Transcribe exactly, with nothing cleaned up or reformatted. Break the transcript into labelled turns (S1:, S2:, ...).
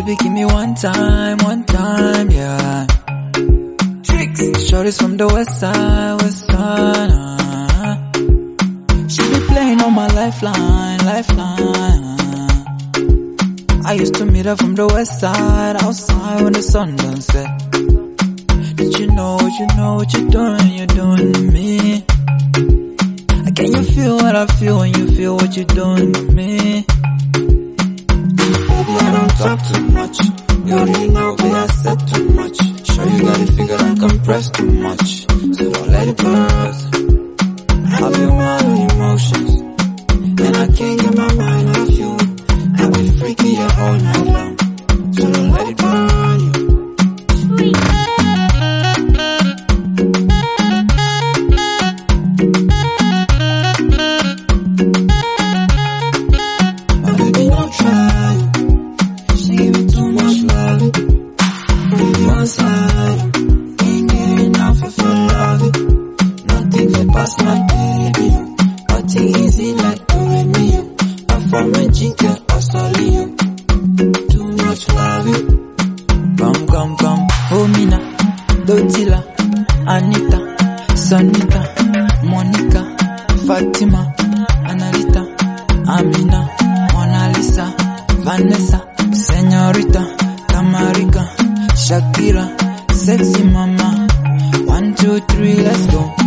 S1: Baby, give me one time, one time, yeah. Tricks. Shorties from the west side, west side, uh. She be playing on my lifeline, lifeline. I used to meet her from the west side, outside when the sun don't set. Did you know what you know what you're doing, you're doing to me? Can you feel what I feel when you feel what you're doing to me? Baby, I don't talk too much. You already know, baby, I said too much. Sure you got it figured out, compressed too much. So don't let it burst. I've been wild with emotions, and I can't get my mind off you. I've been freaking you all night long, so don't let it burn you. Sweet. Pass my baby, nothing easy like doing me. I'm from a jingle, I saw you. Too much love. Come, come, come, Homina, Dotila, Anita, Sonita, Monica, Fatima, Analita, Amina, Mona Lisa, Vanessa, Señorita, Tamarika, Shakira, Sexy Mama. One, two, three, let's go.